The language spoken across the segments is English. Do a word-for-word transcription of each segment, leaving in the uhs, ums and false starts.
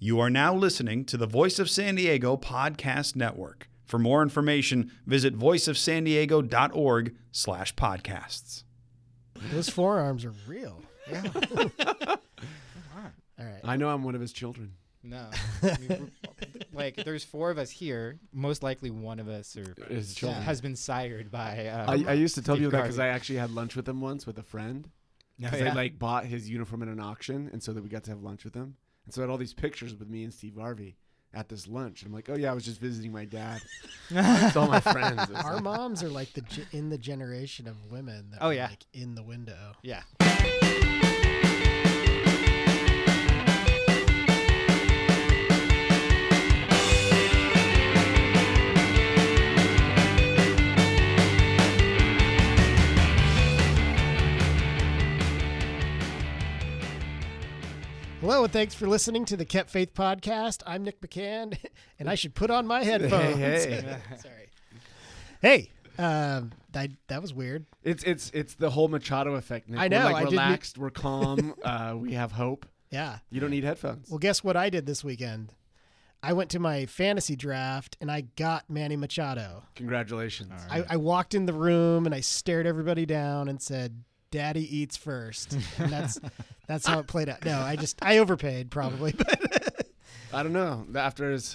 You are now listening to the Voice of San Diego Podcast Network. For more information, visit voiceofsandiego.org slash podcasts. Those forearms are real. Yeah. All right. I know I'm one of his children. No. I mean, like, there's four of us here. Most likely one of us or His children. has been sired by... Um, I, I used to tell Steve people that because Garvey. I actually had lunch with him once with a friend. No, Because yeah. I like bought his uniform at an auction, and so that we got to have lunch with him. And so I had all these pictures with me and Steve Garvey at this lunch. And I'm like, oh yeah, I was just visiting my dad. It's all my friends. It's Our like- moms are like the ge- in the generation of women that Oh, were yeah. like in the window. Yeah. Hello, and thanks for listening to the Kept Faith podcast. I'm Nick McCann, and I should put on my headphones. hey. Sorry. Hey, um, that, that was weird. It's it's it's the whole Machado effect. Nick. I know, We're I like didn't- relaxed. We're calm. uh, we have hope. Yeah. You don't need headphones. Well, guess what I did this weekend? I went to my fantasy draft, and I got Manny Machado. Congratulations. All right. I, I walked in the room, and I stared everybody down and said, Daddy eats first. And that's that's how it played out. No, I just, I overpaid probably. But I don't know. After his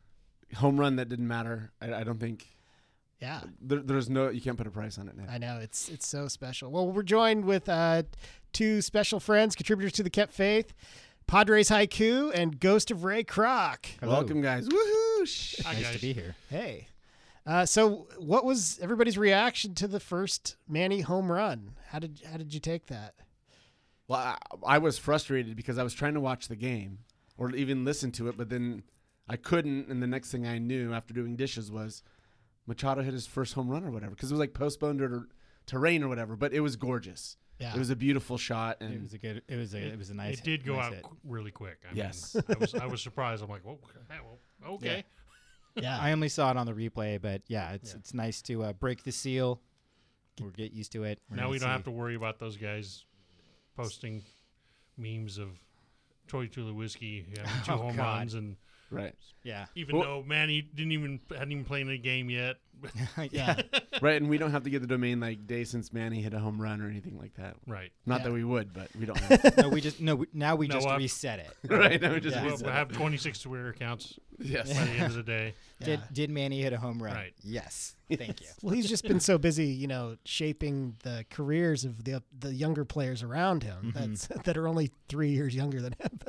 home run that didn't matter, I, I don't think yeah. there, there's no. You can't put a price on it now. I know it's it's so special. Well, we're joined with uh, two special friends, contributors to the Kept Faith, Padres Haiku and Ghost of Ray Kroc. Hello. Welcome, guys. Woohoo! Shh. Nice to be here. Hey, uh, so what was everybody's reaction to the first Manny home run? How did how did you take that? Well, I, I was frustrated because I was trying to watch the game or even listen to it, but then I couldn't. And the next thing I knew after doing dishes was Machado hit his first home run or whatever because it was like postponed or to rain or whatever. But it was gorgeous. Yeah, It was a beautiful shot, and It was a good. It was a. It was a nice. It did go nice out hit. qu- really quick. I Yes. mean, I was I was surprised. I'm like, well, well okay. yeah. I only saw it on the replay, but yeah, it's Yeah. it's nice to uh, break the seal. Or get used to it. We're Now gonna we don't see. have to worry about those guys posting memes of Troy Tulowitzki having two Oh, home God. runs, and right, Yeah. even Well- though Manny didn't even hadn't even played in a game yet. yeah. right, and we don't have to get the domain like day since Manny hit a home run or anything like that. Right. Not Yeah. that we would, but we don't. Have no, we just no. We, now we No, just uh, reset it. right, now we just Yeah. We'll, reset we'll it. have twenty-six Twitter accounts yes. by the end of the day. Did yeah. did Manny hit a home run? Right. Yes. Thank you. Well, he's just been so busy, you know, shaping the careers of the the younger players around him. Mhm. That's that are only three years younger than him.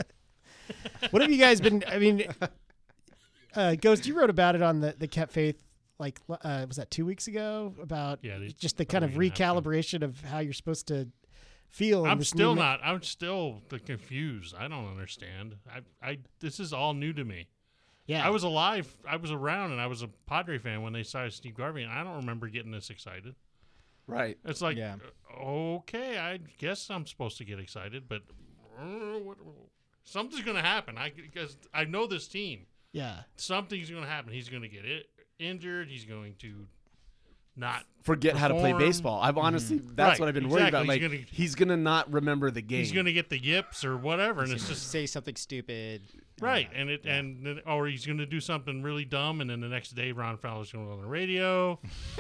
What have you guys been? I mean, uh, Ghost, you wrote about it on the the Kept Faith. Like, uh, was that two weeks ago? About Yeah, they- just the about kind a of week and a half ago. recalibration of how you're supposed to feel. in I'm this still new ma- not. I'm still the confused. I don't understand. I I this is all new to me. Yeah, I was alive. I was around, and I was a Padre fan when they signed Steve Garvey, and I don't remember getting this excited. Right. It's like, Yeah. uh, okay, I guess I'm supposed to get excited, but uh, what, something's going to happen. I because I know this team. Yeah, Something's going to happen. He's going to get it, injured. He's going to not. Forget how to play Perform. baseball. I've honestly, that's Right, what I've been worried about. exactly. Like, He's he's gonna- gonna, not remember the game. He's going to get the yips or whatever, and it's just say something stupid. right. Yeah. And it Yeah. and then, or he's going to do something really dumb, and then the next day Ron Fowler's going to go on the radio.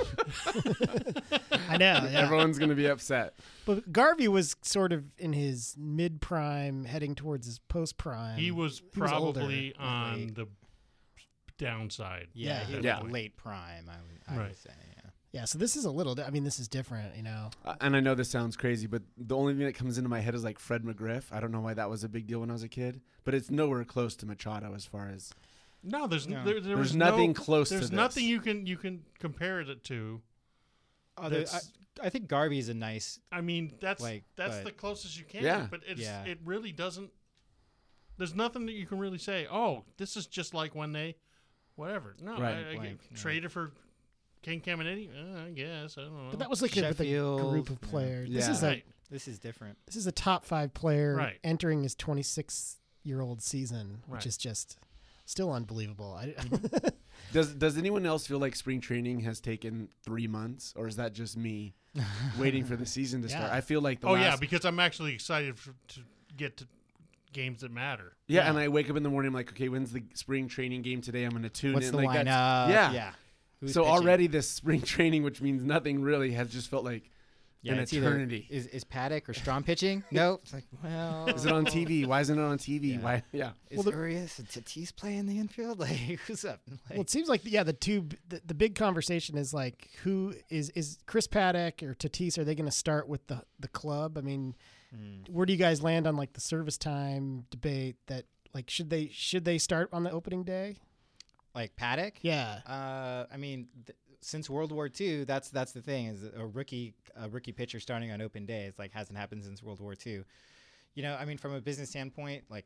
I know. Yeah. Everyone's gonna be upset. But Garvey was sort of in his mid prime, heading towards his post prime. He was He was older, probably not on late. the downside. Yeah, Yeah. he was Yeah. late prime. I would, I Right. would say. Yeah. Yeah, so this is a little. di- I mean, this is different, you know. Uh, and I know this sounds crazy, but the only thing that comes into my head is like Fred McGriff. I don't know why that was a big deal when I was a kid, but it's nowhere close to Machado as far as No, there's No. There, there there's was nothing no, close to There's this. nothing you can you can compare it to. Oh, there- I, That's- I think Garvey's a nice. I mean, that's Like, that's but- the closest you can. Yeah. But it's Yeah. it really doesn't. There's nothing that you can really say. Oh, this is just like when they, whatever. No, Right. I, I Like, get no. traded for King Caminiti. Uh, I guess I don't know. But that was like a, with a Sheffield, group of yeah. players. This Yeah. is a right. This is different. this is a top five player Right. entering his twenty-six year old season, which Right. is just still unbelievable. I, Does Does anyone else feel like spring training has taken three months, or is that just me waiting for the season to start? Yeah. I feel like the Oh last, yeah, because I'm actually excited for, to get to games that matter. Yeah, and I wake up in the morning, I'm like, okay, when's the spring training game today? I'm going to tune What's in. the like, lineup? Yeah. yeah. Who's so pitching? already this spring training, which means nothing really, has just felt like yeah, an it's either- eternity. Is is Paddock or Strom pitching? No. It's like, well, Is it on T V? Why isn't it on T V? Yeah. Why? Yeah. Is Well, the- Urias and Tatis playing the infield? Like, who's up? Like, Well, it seems like yeah, the two the, the big conversation is like who is is Chris Paddock or Tatis? Are they going to start with the the club? I mean, mm. where do you guys land on like the service time debate? That like should they should they start on the opening day? like Paddock? Yeah, Uh, I mean, th- since World War Two, that's that's the thing is a rookie a rookie pitcher starting on open day. It's like hasn't happened since World War Two. You know, I mean, from a business standpoint, like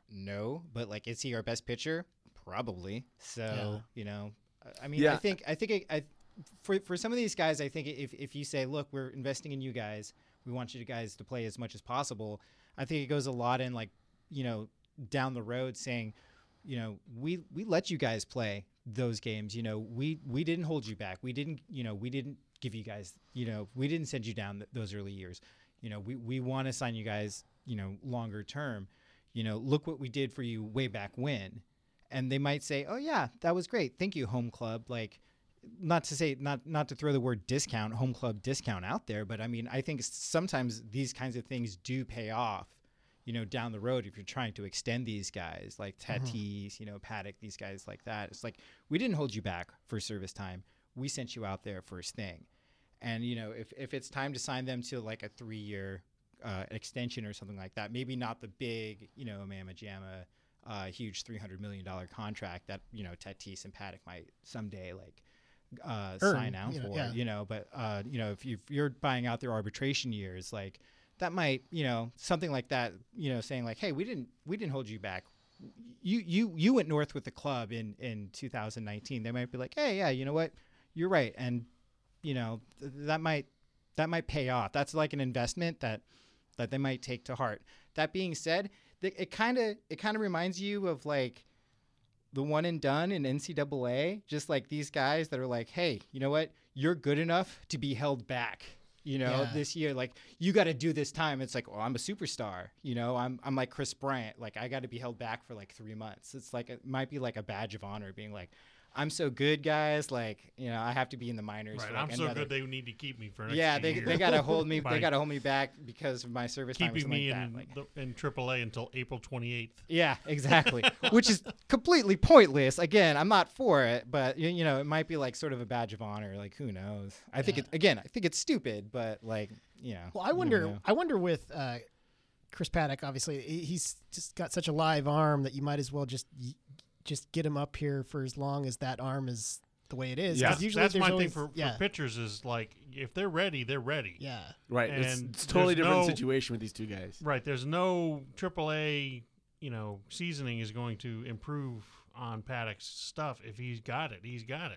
no, but like is he our best pitcher? Probably. So Yeah. you know, I- I mean, I Yeah. think I think I, I for for some of these guys, I think if if you say, look, we're investing in you guys, we want you guys to play as much as possible. I think it goes a lot in like you know down the road saying, you know, we we let you guys play those games. You know, we we didn't hold you back. We didn't, you know, we didn't give you guys, you know, we didn't send you down th- those early years. You know, we we want to sign you guys, you know, longer term. You know, look what we did for you way back when. And they might say, "Oh yeah, that was great. Thank you, home club." Like, not to say not not to throw the word discount, home club discount out there, but I mean, I think sometimes these kinds of things do pay off. You know, down the road, if you're trying to extend these guys like Tatis, you know, Paddock, these guys like that, it's like we didn't hold you back for service time. We sent you out there first thing, and you know, if if it's time to sign them to like a three year uh, extension or something like that, maybe not the big, you know, Mama Jamma, uh, huge three hundred million dollar contract that you know Tatis and Paddock might someday like uh, Earn, sign out you know, for, yeah. you know. But uh, you know, if, you, if you're buying out their arbitration years, like. That might, you know, something like that, you know, saying like, hey, we didn't we didn't hold you back. You you you went north with the club in, in two thousand nineteen. They might be like, hey, yeah, you know what? You're right. And, you know, th- that might that might pay off. That's like an investment that that they might take to heart. That being said, th- it kind of it kind of reminds you of like the one and done in N C double A, just like these guys that are like, hey, you know what? You're good enough to be held back. You know, Yeah. this year, like you got to do this time. It's like, well, I'm a superstar. You know, I'm I'm like Chris Bryant. Like I got to be held back for like three months. It's like it might be like a badge of honor, being like, I'm so good, guys. Like you know, I have to be in the minors. Right. For like I'm so another- good they need to keep me for an Yeah, extra they year. they gotta hold me. By They gotta hold me back because of my service time. or keeping something me like in that. Like, the, in triple A until April twenty-eighth. yeah, exactly. Which is completely pointless. Again, I'm not for it, but you, you know, it might be like sort of a badge of honor. Like who knows? I think Yeah. it again. I think it's stupid, but like you know. Well, I you never wonder. know. I wonder with uh, Chris Paddock. Obviously, he- he's just got such a live arm that you might as well just y- just get him up here for as long as that arm is the way it is. 'Cause Yeah. That's, usually that's there's my always, thing for, yeah, for pitchers is like if they're ready, they're ready. yeah, Right. It's, And it's totally there's different no- situation with these two guys. Right. There's no triple A, you know, seasoning is going to improve on Paddock's stuff. If he's got it, he's got it.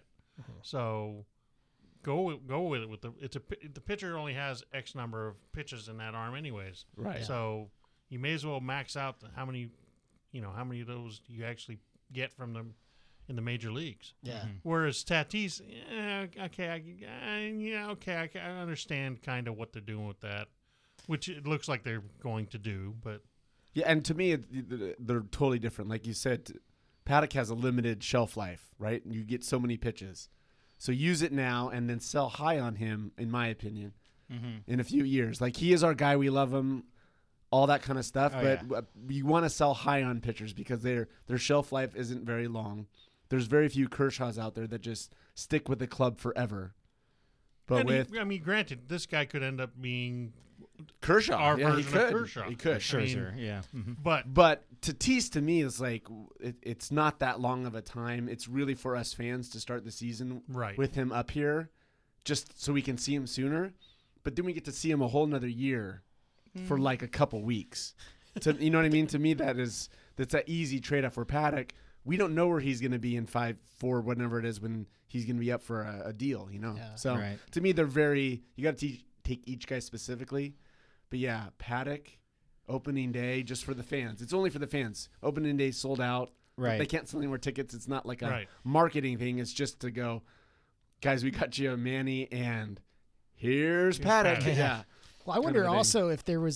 So go with, go with it. With the it's a pi- the pitcher only has X number of pitches in that arm, anyways. Right. Yeah. So you may as well max out the, how many, you know, how many of those you actually get from them in the major leagues. yeah. Mhm. Whereas Tatis, yeah, okay, I, I, yeah, okay, I, I understand kind of what they're doing with that, which it looks like they're going to do, but Yeah, and to me, it, they're totally different. Like you said, Paddock has a limited shelf life, right? You get so many pitches. So use it now and then sell high on him, in my opinion, Mhm. in a few years. Like, he is our guy. We love him, all that kind of stuff. Oh, but yeah. uh, you want to sell high on pitchers because their their shelf life isn't very long. There's very few Kershaws out there that just stick with the club forever. But and with he, I mean, granted, this guy could end up being, Kershaw, our yeah, he version of could. Kershaw. He could. Scherzer, yeah. Mhm. but But Tatis to me is like it, it's not that long of a time. It's really for us fans to start the season right, with him up here, just so we can see him sooner. But then we get to see him a whole nother year for like a couple weeks. To you know what I mean? To me, that is that's an easy trade off for Paddock. We don't know where he's going to be in five, four, whatever it is when he's going to be up for a, a deal. You know, Yeah. so Right. to me, they're very. You got to take each guy specifically. But yeah, Paddock, opening day just for the fans. It's only for the fans. Opening day sold out. Right. They can't sell any more tickets. It's not like a Right. marketing thing. It's just to go, guys, we got you a Manny and here's, Paddock. Paddock. Yeah. Well, I Kind wonder of a thing. also if there was a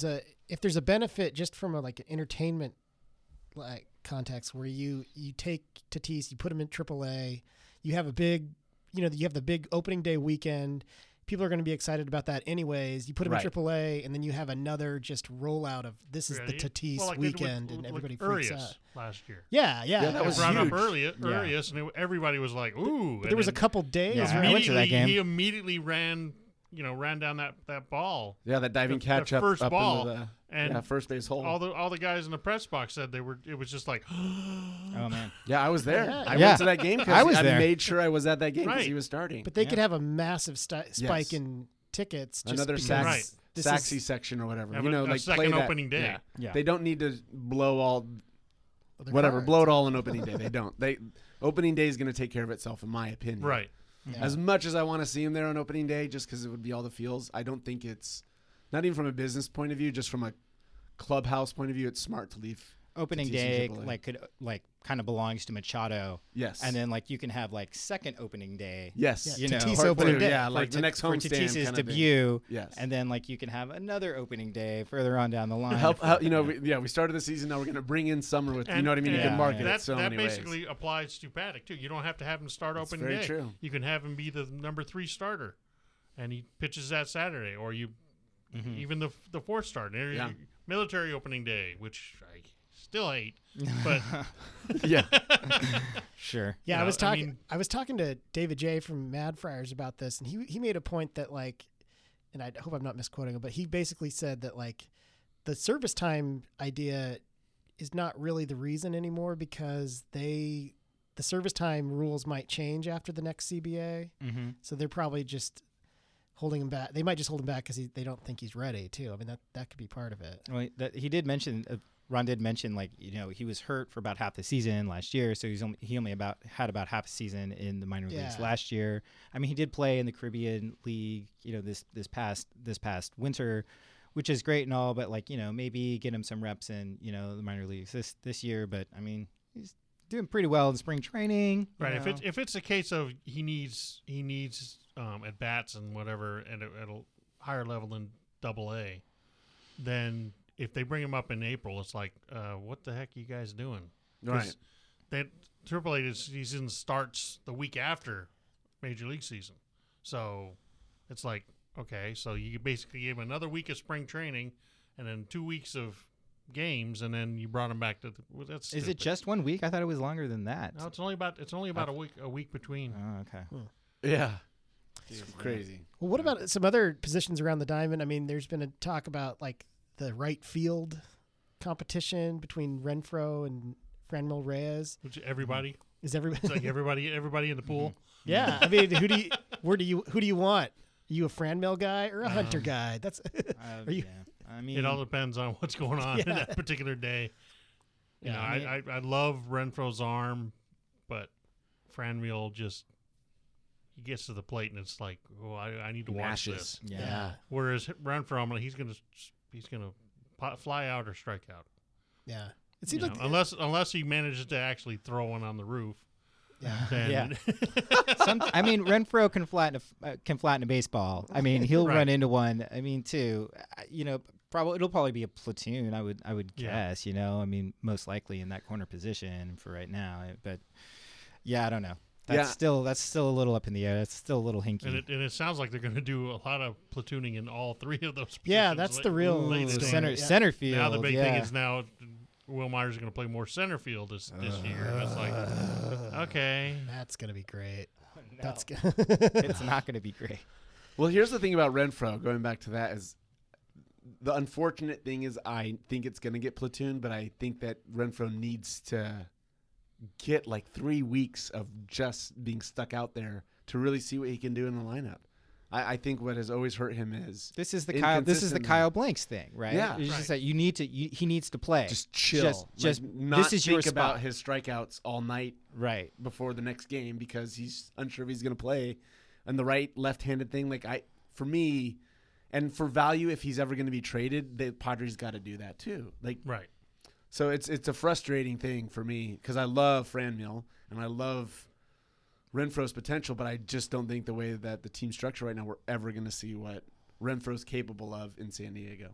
if there's a benefit just from a, like an entertainment like context where you you take Tatis, you put him in triple A, you have a big, you know, you have the big opening day weekend. People are going to be excited about that anyways. You put him Right. in triple A, and then you have another just rollout of this is Yeah, the you- Tatis well, like they did with- weekend, and with everybody freaks Urias out. last year. Yeah, yeah. Yeah, that They was brought huge. up Urias, Yeah. Urias, and it- everybody was like, "Ooh!" But there was a couple days. Yeah, right? I went to that Immediately, game. He immediately ran, you know, ran down that, that ball, Yeah, that diving The- catch the up, first up ball, into the and yeah, first base hole. all the all the guys in the press box said they were. It was just like, Oh man. yeah, I was there. Yeah. I Yeah. went to that game because I was I there. made sure I was at that game because Right. he was starting. But they Yeah. could have a massive sti- spike Yes. in tickets. Just Another because sax, Right. this saxy is- section or whatever. Have you a- know, a like second play that- opening day. Yeah. Yeah. They don't need to blow all other whatever, cards. blow it all on opening day. They don't. They opening day is going to take care of itself, in my opinion. right. Yeah. As much as I want to see him there on opening day, just because it would be all the feels, I don't think it's not even from a business point of view, just from a clubhouse point of view. It's smart to leave. Opening Tatis day and triple A. like could like kind of belongs to Machado, Yes. and then like you can have like second opening day. yes, Yeah, You know, Tatis for- opening for- day. yeah, for like the Ta- next for homestand Tatis's kind of thing. debut. Yes. And then like you can have another opening day further on down the line. help, for- help you know, we, yeah, we started the season. Now we're going to bring in summer with, you And- know what I mean? You and can market that, it so that many basically ways. applies to Paddock too. You don't have to have him start That's opening very day. true. You can have him be the number three starter, and he pitches that Saturday, or you Mhm. even the the fourth starter, Yeah. military opening day, which I still hate. But yeah. Sure. Yeah, You I know, was I talking. mean- I was talking to David J from Mad Friars about this, and he he made a point that like, and I hope I'm not misquoting him, but he basically said that like, the service time idea is not really the reason anymore because they the service time rules might change after the next C B A, Mm-hmm. so they're probably just holding him back. They might just hold him back because they don't think he's ready too. I mean that that could be part of it. Well, that, he did mention. Uh, Ron did mention like you know he was hurt for about half the season last year, so he's only, he only about had about half a season in the minor leagues Yeah. last year. I mean, he did play in the Caribbean League, you know, this this past this past winter, which is great and all, but like you know maybe get him some reps in you know the minor leagues this this year. But I mean, he's doing pretty well in spring training. you right, if know. it's if it's a case of he needs he needs um, at bats and whatever at a, at a higher level than Double A, then if they bring him up in April, it's like, uh, what the heck are you guys doing? 'Cause Right. That Triple A season starts the week after Major League season, so it's like, okay, so you basically gave him another week of spring training, and then two weeks of games, and then you brought him back to. The, well, that's Is it stupid. just one week? I thought it was longer than that. No, it's only about it's only about a week a week between. Oh, okay. Yeah. It's crazy. Well, what about some other positions around the diamond? I mean, there's been a talk about like the right field competition between Renfroe and Franmil Reyes. Which everybody, Is everybody? it's like everybody, everybody in the pool. Yeah, I mean, who do you, where do you, who do you want? Are you a Franmil guy or a Hunter Um, guy? That's Uh, Are you- yeah. I mean, It all depends on what's going on in Yeah. that particular day. You Yeah, know, I I, mean- I, I love Renfro's arm, but Franmil just he gets to the plate and it's like, oh, I, I need to watch this. Mashes. yeah. Whereas Renfro, I'm like, he's gonna he's gonna pot, fly out or strike out. yeah. It You seems know, like unless unless he manages to actually throw one on the roof, yeah. then Yeah. Some, I mean, Renfro can flatten a, uh, can flatten a baseball. I mean, he'll Right. run into one. I mean, too. uh, You know, probably it'll probably be a platoon. I would I would Yeah. guess. You know, I mean, most likely in that corner position for right now. But yeah, I don't know. That's Yeah. still that's still a little up in the air. That's still a little hinky. and it, and it sounds like they're going to do a lot of platooning in all three of those. Yeah, positions that's late- the real late in the story. game. center Yeah. center field. Now the big yeah. thing is now Will Myers is going to play more center field this this year. And it's like, okay, That's gonna be great. No, That's good. it's not going to be great. Well, here's the thing about Renfro. Going back to that is the unfortunate thing is I think it's going to get platoon, but I think that Renfro needs to get like three weeks of just being stuck out there to really see what he can do in the lineup. I, I think what has always hurt him is This is the Kyle. This is the Inconsistent. Kyle Blanks thing, right? Yeah. It's Right. just that you need to. You, he needs to play. just chill, Just, like, just not this is think your about spot. his strikeouts all night Right. before the next game because he's unsure if he's going to play. And the right left-handed thing, like I, for me, and for value, if he's ever going to be traded, the Padres got to do that too. Like, right. so it's it's a frustrating thing for me because I love Franmil and I love Renfro's potential, but I just don't think the way that the team structure right now, we're ever going to see what Renfro's capable of in San Diego.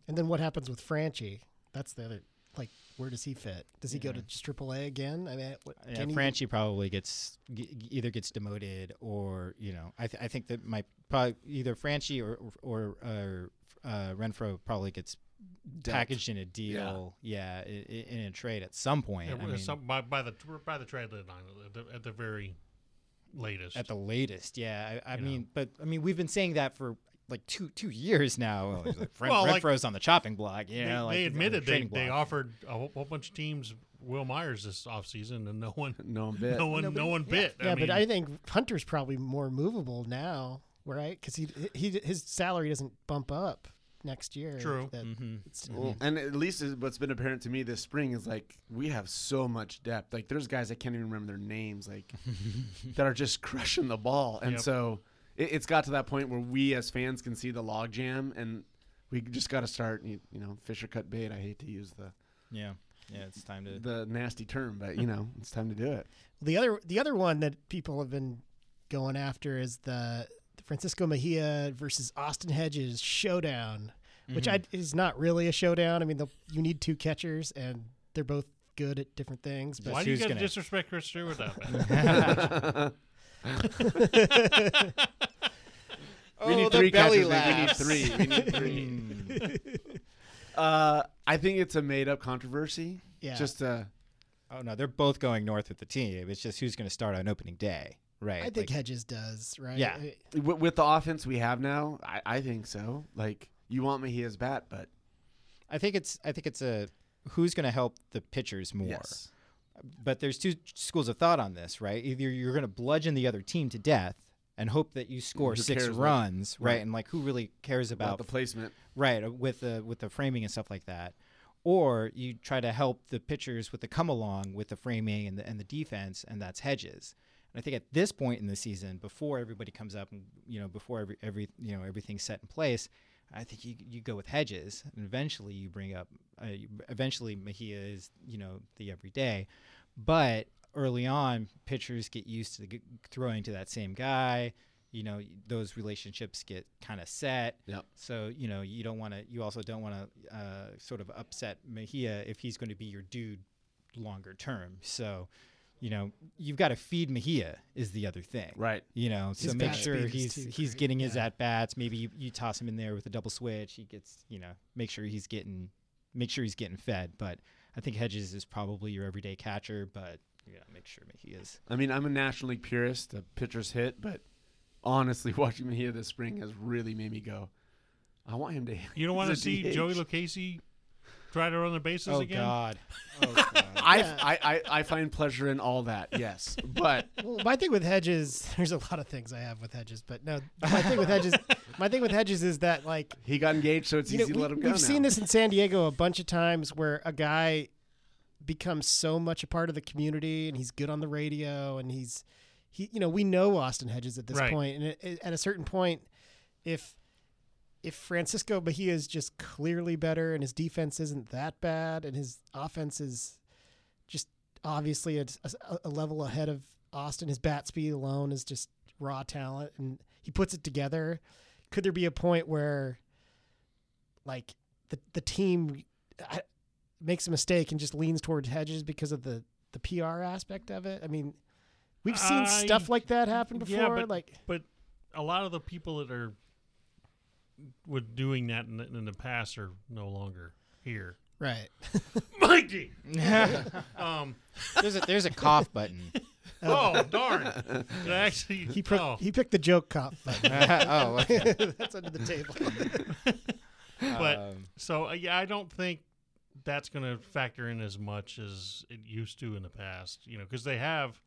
And then what happens with Franchi? That's the other. Like, where does he fit? Does he go to just triple A again? I mean, what, Yeah, can he- Franchi probably gets g- either gets demoted or you know I th- I think that might probably either Franchi or or, or uh, Renfro probably gets Dealt. packaged in a deal. Yeah, i- i- in a trade at some point. Yeah, I mean, some, by, by the by the trade deadline at the, at the very latest. at the latest. Yeah, I, I You mean, know. but I mean, we've been saying that for like two two years now. Well, it's like Ren- Well, like- Renfro's on the chopping block. You they, know, like they he's on the admitted they, trading they block. offered a whole, whole bunch of teams Will Myers this offseason, and no one No bit. no one Nobody- no one bit. Yeah, I but mean, I think Hunter's probably more movable now, right? Because he he his salary doesn't bump up next year. True. That- Mhm. it's- Well, and at least is- what's been apparent to me this spring is like we have so much depth. Like there's guys I can't even remember their names, like that are just crushing the ball. And Yep. so it, it's got to that point where we as fans can see the log jam, and we just got to start. You, you know, Fisher cut bait. I hate to use the Yeah, yeah, it's time to. the nasty term, but you know, it's time to do it. The other the other one that people have been going after is the, the Francisco Mejia versus Austin Hedges showdown, which Mhm. I, is not really a showdown. I mean, the, you need two catchers, and they're both good at different things. But why do you who's got to gonna- disrespect Chris Stewart that bad? we need the three belly catchers. Nick. We laughs. need three. We need three. Mm. uh, I think it's a made-up controversy. yeah, Just uh, Oh no, they're both going north with the team. It's just who's going to start on opening day, right? I think Like, Hedges does, right? Yeah. I- w- with the offense we have now, I, I think so. Like you want Mejia's bat, but I think it's I think it's a who's going to help the pitchers more. yes. But there's two schools of thought on this, right? Either you're going to bludgeon the other team to death and hope that you score who six cares what- runs, right? right. And like who really cares About about the placement. right uh, with the with the framing and stuff like that, or you try to help the pitchers with the come along with the framing and the and the defense, and that's Hedges. And I think at this point in the season, before everybody comes up, and you know, before every every you know everything's set in place, I think you you go with Hedges, and eventually you bring up uh, you- eventually Mejia is you know the everyday, but early on pitchers get used to the, g- throwing to that same guy. You know, those relationships get kind of set. Yep. So, you know, you don't want to, you also don't want to uh, sort of upset Mejia if he's going to be your dude longer term. So, you know, you've got to feed Mejia is the other thing. Right. You know, so His make bat sure speed is he's too he's great, getting his yeah. at bats. Maybe you, you toss him in there with a double switch. He gets, you know, make sure he's getting, make sure he's getting fed. But I think Hedges is probably your everyday catcher, but you got to make sure Mejia's. I mean, I'm a National League purist, a pitcher's hit, but honestly, watching Mejia this spring has really made me go, I want him to. You don't want to he's a see D H. Joey Lucchese try to run the bases Oh again? God. Oh God. I, Yeah. I, I, I find pleasure in all that, yes. But Well, my thing with Hedges, there's a lot of things I have with Hedges, but no, my thing with Hedges, my thing with Hedges is that like he got engaged, so it's you know, easy to we, let him we've go seen now. this in San Diego a bunch of times where a guy becomes so much a part of the community and he's good on the radio and he's he you know we know Austin Hedges at this Right. point, and it, it- at a certain point if if Francisco Mejia is just clearly better and his defense isn't that bad and his offense is just obviously a, a, a level ahead of Austin, his bat speed alone is just raw talent and he puts it together, could there be a point where like the the team I, makes a mistake and just leans towards Hedges because of the the P R aspect of it? I mean, we've seen I- stuff like that happen before. Yeah, but, like, but a lot of the people that are with doing that in the, in the past are no longer here. right? Mikey. um. there's a there's a cough button. Oh darn! It actually. He pro- oh. he picked the joke cop button. oh, okay. That's under the table. But Um, so uh, yeah, I don't think that's going to factor in as much as it used to in the past. You know, because they have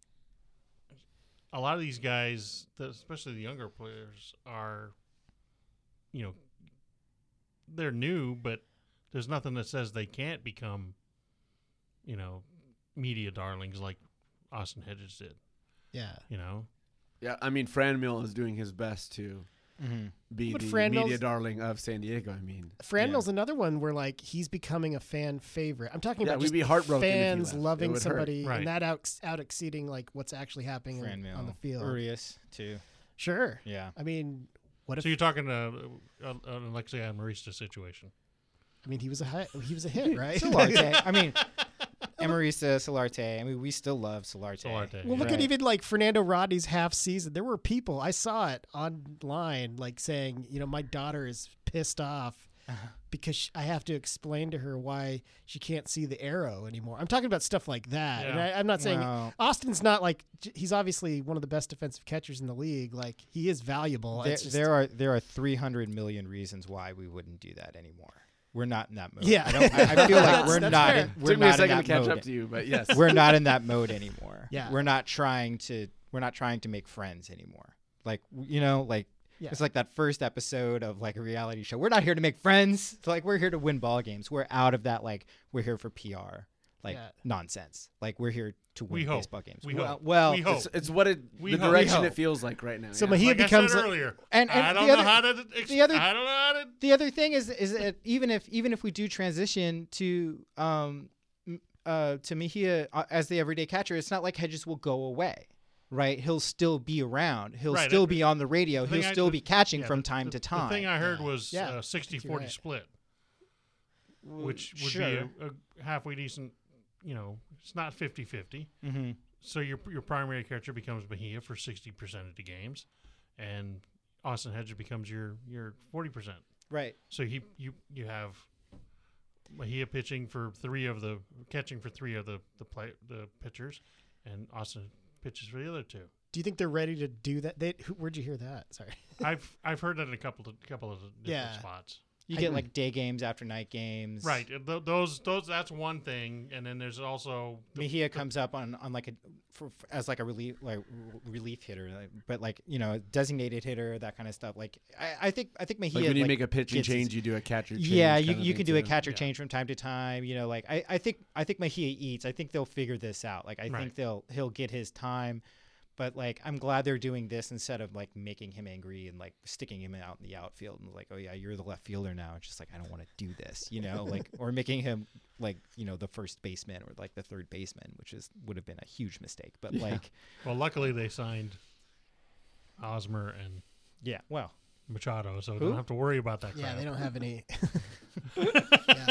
a lot of these guys, the- especially the younger players, are you know they're new, but there's nothing that says they can't become you know media darlings like Austin Hedges did. Yeah. You know, Yeah, I mean, Fran Mill is doing his best to mhm. be But the Fran media Mill's- darling of San Diego. I mean, Franmel's another one where like he's becoming a fan favorite. I'm talking Yeah, about we'd just be heartbroken if he fans left. It loving would hurt. somebody Right. and that out out exceeding like what's actually happening Fran in- Mill, on the field. Urias too. Sure. Yeah. I mean, what if so you're talking uh, uh, an Alexei and Marista situation. I mean, he was a hit, he was a hit, right? Solarte. I mean, Emerisa, Solarte. I mean, we still love Solarte. Solarte. Well, look Right. at even like Fernando Rodney's half season. There were people, I saw it online, like saying, you know, my daughter is pissed off because sh- I have to explain to her why she can't see the arrow anymore. I'm talking about stuff like that. And Yeah. I, I'm not saying Well, Austin's not like, j- he's obviously one of the best defensive catchers in the league. Like, he is valuable. there, It's just- there are there are three hundred million reasons why we wouldn't do that anymore. We're not in that mode. Yeah. I, don't, I, I feel like That's- we're that's not. fair. In, we're Took me a not in second to that catch mode. up to you, but yes. We're not in that mode anymore. Yeah. We're not trying to. We're not trying to make friends anymore. Like w- you know, like Yeah. it's like that first episode of like a reality show. We're not here to make friends. It's like we're here to win ball games. We're out of that. Like we're here for P R. Like Yeah. nonsense. Like we're here to win We hope. baseball games. We well, hope. well, We hope. It's, it's what it, We the hope. direction We it hope. feels like right now. So yeah. Mejia Like becomes I said like- earlier, And- and I don't the know other- how to. Ex- the other- I don't know how to. the other thing is is that even if even if we do transition to um m- uh to Mejia uh, as the everyday catcher, it's not like Hedges will go away, right? He'll still be around. He'll Right, still uh, be on the radio. the He'll thing I- still the- be catching Yeah, from the- time the- to time. The thing I heard Yeah. was Yeah, uh, I sixty think you're forty right. split, which would sure. be a, a halfway decent. You know, it's not fifty fifty. Mm-hmm. So your your primary catcher becomes Mejia for sixty percent of the games, and Austin Hedges becomes your your forty percent. Right. So he you you have Mejia pitching for three of the catching for three of the the play the pitchers, and Austin pitches for the other two. do you think they're ready to do that? They, who, where'd you hear that? Sorry. I've I've heard that in a couple of couple of different Yeah. spots. You I get agree. like day games after night games. Right. uh, Th- those those that's one thing, and then there's also the, Mejia comes up on, on like a for, for- as like a relief like r- relief hitter, like, but like you know designated hitter, that kind of stuff. Like I, I think I think Mejia like when you like, make a pitching gets his- change, you do a catcher change. Yeah, you, kind of you thing can do a too. catcher Yeah. change from time to time. You know, like I, I think I think Mejia eats. I think they'll figure this out. Like I Right. think they'll he'll get his time. But like I'm glad they're doing this instead of like making him angry and like sticking him out in the outfield and like, oh yeah, you're the left fielder now. It's just like I don't want to do this, you know, like or making him like, you know, the first baseman or like the third baseman, which is would have been a huge mistake. But Yeah. like well, luckily they signed Osmer and yeah, well, Machado, so Who? don't have to worry about that. Yeah, crap. they don't have any. yeah.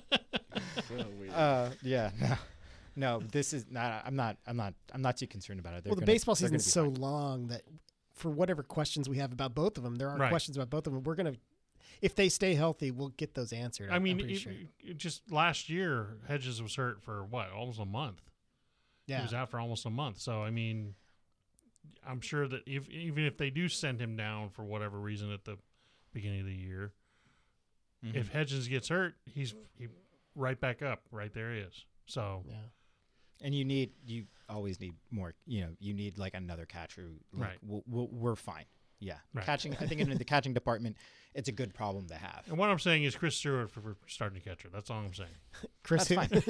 So weird. uh yeah, no. No, this is not I'm not I'm not I'm not too concerned about it. They're Well, the gonna- baseball they're season gonna is be so fine. long that for whatever questions we have about both of them, there are Right. questions about both of them. We're gonna, if they stay healthy, we'll get those answered. I I'm mean, pretty it, sure. it just last year Hedges was hurt for what, almost a month. He Yeah, was out for almost a month. So I mean, I'm sure that if even if they do send him down for whatever reason at the beginning of the year, Mhm. if Hedges gets hurt, he's he right back up. Right there he is. So yeah. And you need, you always need more, you know, you need like another catcher. Like, Right. We'll, we'll, we're fine. Yeah. Right. Catching, I think in the catching department, it's a good problem to have. and what I'm saying is Chris Stewart for, for starting catcher. That's all I'm saying. Chris. That's